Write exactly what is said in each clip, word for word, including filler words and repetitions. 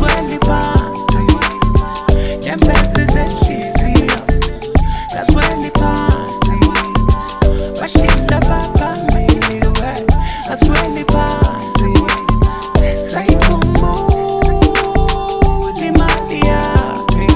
kaswele phansi ngempesi zenhliziyo kaswele phansi bashinda baphambili we kaswele phansi sayikhumbula imali yakhe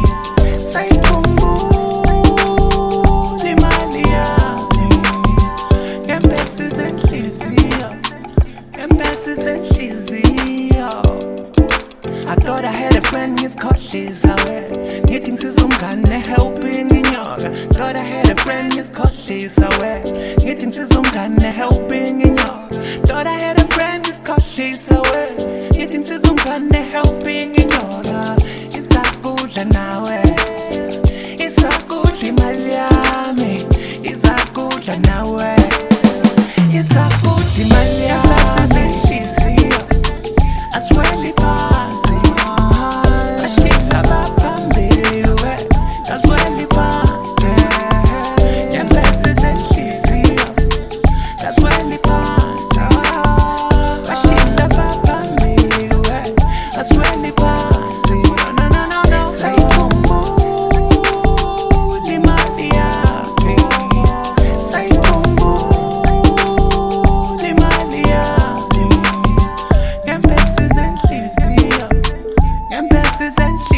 sayikhumbula imali yakhe ngempesi zenhliziyo ngempesi zenhliziyo. I thought I had a friend, he's called Lizawe. Getting to some kind helping in yoga. Thought I had a friend, he's called Lizawe. Getting to some kind helping in yoga. Thought I had a friend, he's called Lizawe. Getting to some kind helping in yoga. It's a good nawe. It's a good Himalayami. It's a good nawe. It's a good Himalayami. I swear it phansi bashinda baphambili we kaswele phansi ngempesi zenhliziyo kaswele phansi bashinda baphambili we kaswele phansi sayikhumbula imali yakhe sayikhumbula imali yakhe ngempesi zenhliziyo ngempesi zenhliziyo.